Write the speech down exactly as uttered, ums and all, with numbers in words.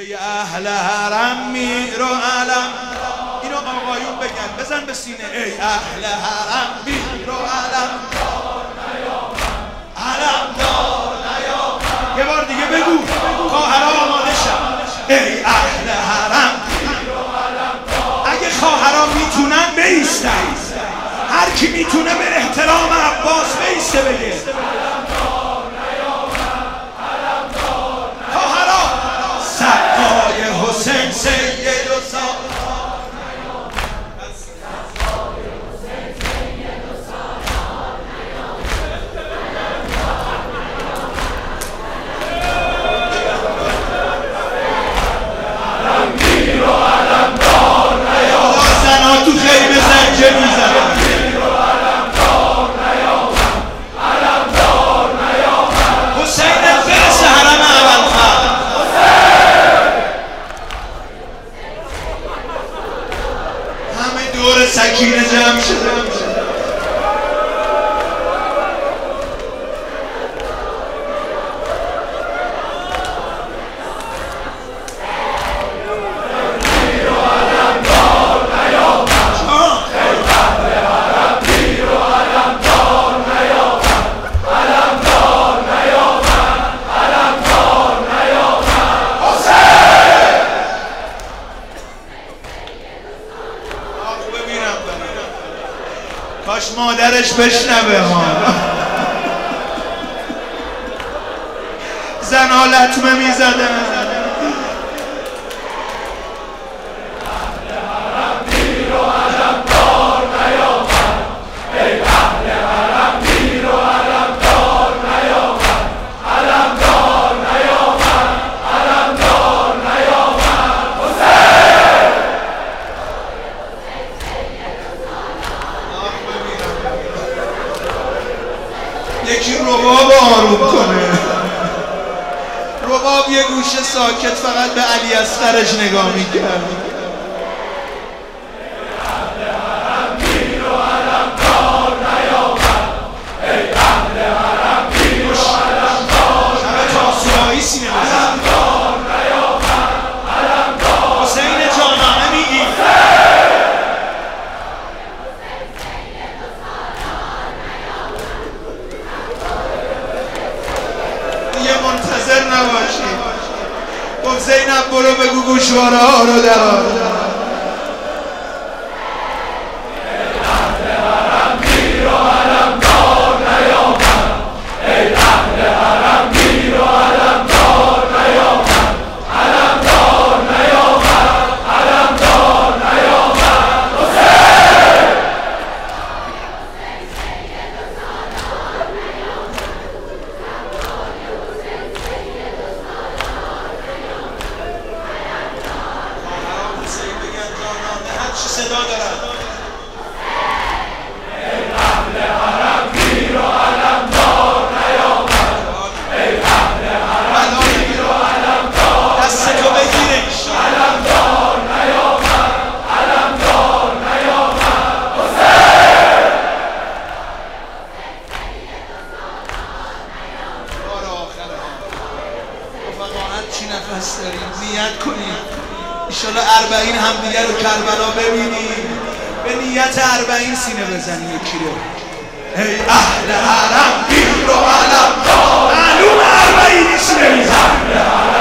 ای اهل حرم میر و علم. اینو آقایون بگن، بزن به سینه. ای اهل حرم میر و علم، علم دار نیامد. یه بار دیگه بگو خواهرها آماده شد. ای اهل حرم میر و علم دار. اگه خواهرها میتونن بیستن، هر کی میتونه به احترام عباس بیسته بگه. خواهرها سقای حسین سید و سالار. زنها تو خیمه زنجه میزنن. دور سکینه جمع شده. کاش مادرش بشنوه. ما زنها لطمه میزدن. یکی رباب آروم کنه. رباب یه گوشه ساکت فقط به علی اصغرش نگاه میکرد. منتظر نباشید. گفت زینب برو بگو گوشواره ها رو در. صدا دارد. ای اهل حرم میر و علم دار نیامد. ای اهل حرم میر و علم دار. دست تو بگیره. علم دار نیامد. علم دار نیامد. حسین. بار آخره. رفقاهت چی نفس داریم؟ نیت کنید ایشالا اربعین همدیگه رو کربلا ببینیم. به نیت اربعین سینه بزنیم یکی رو. ای اهل حرم میر و علم دار. معلوم اربعینی سینه میزن.